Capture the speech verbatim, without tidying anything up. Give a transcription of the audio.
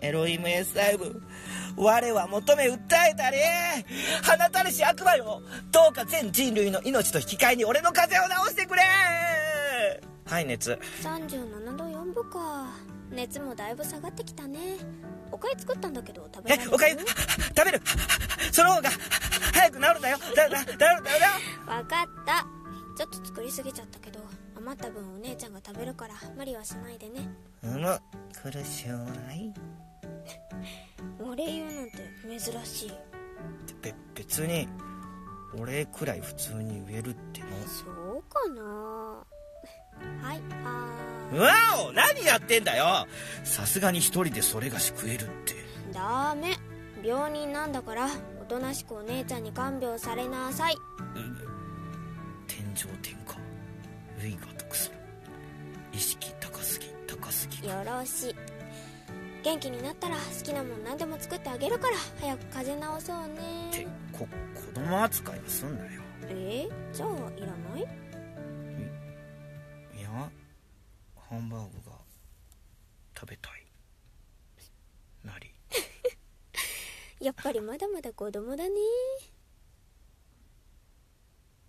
エロイムエスライブ、我は求め訴えたり、放たれし悪魔よ、どうか全人類の命と引き換えに俺の風邪を治してくれ。はい、熱さんじゅうななどよんぶか。熱もだいぶ下がってきたね。おかゆ作ったんだけど食べられる？ え、おかゆ食べる？その方が早く治るんだよ。だだだだだ分かった。ちょっと作りすぎちゃったけど、余った分お姉ちゃんが食べるから無理はしないでね。 うむ、苦しゅうない。 お礼言うなんて珍しい。 べ別にお礼くらい普通に言えるっての。 そうかな。はい、あー。うわお、何やってんだよ。さすがに一人でそれがし食えるって。 ダメ、病人なんだからおとなしくお姉ちゃんに看病されなさい。 天上天下、類が毒する。意識高すぎ高すぎ。 よろしい。元気になったら好きなもん何でも作ってあげるから、早く風邪治そうね。 ってこ子供扱いはすんなよ。 えー、じゃあいらない？ いや、ハンバーグが食べたい。なりやっぱりまだまだ子供だね。